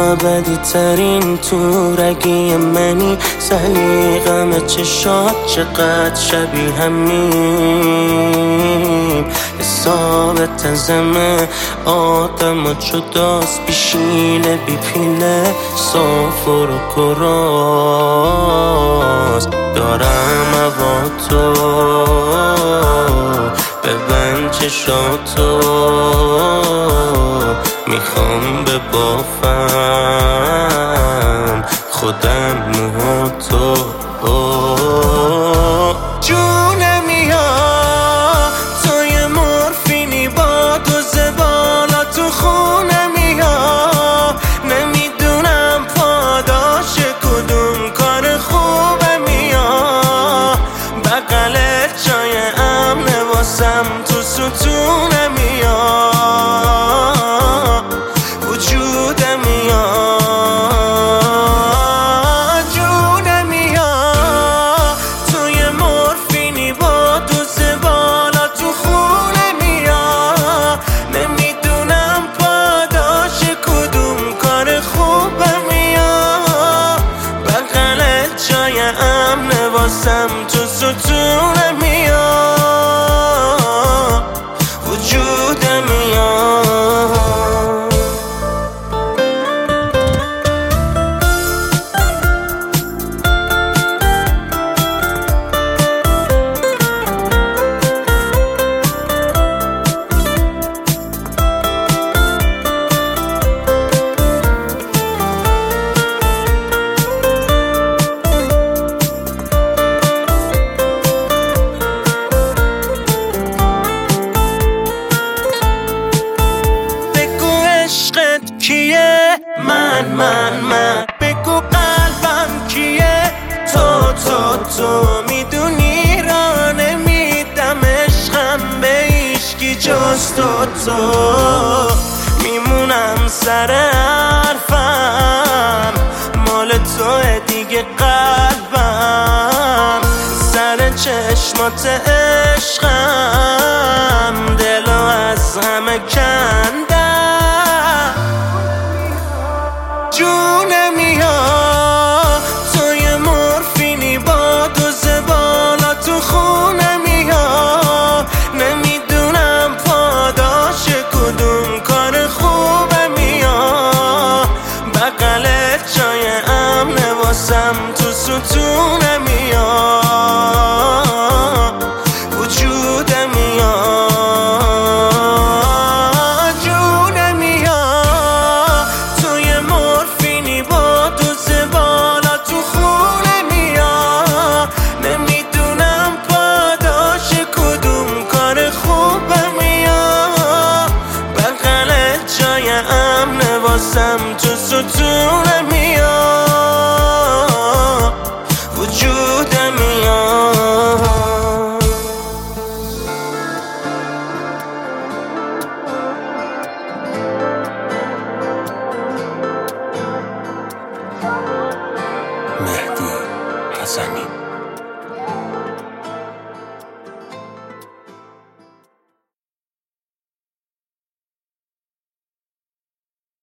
ابدی ترین تورگی منی، سلیقم چشات چقدر شبیه همیم. حساب تزمه آدم و جداست، بیشیله بی پیله سافر و کراست. دارم هوا تو ببند چشاتو، میخوام ببافم خودم موهاتو. جونمی ها تو یه مورفینی با دوز بالا تو خونمی ها، نمیدونم پاداش کدوم کار خوبمی ها. بغلت جای امنه واسم تو ستونمی ها، وجودمی ها. جونمی ها تو یه مورفینی با دوز بالا تو خونمی ها، نمیدونم پاداش کدوم کار خوبمی ها. بغلت جای امنه واسم تو ستونمی ها، وجودمی ها. کیه؟ من بگو قلبم کیه؟ تو میدونی را نمیدم عشقم به هیچکی جز تو. میمونم سر حرفم، مال توه دیگه قلبم، سر چشمات عشقم دلو از همه کندم.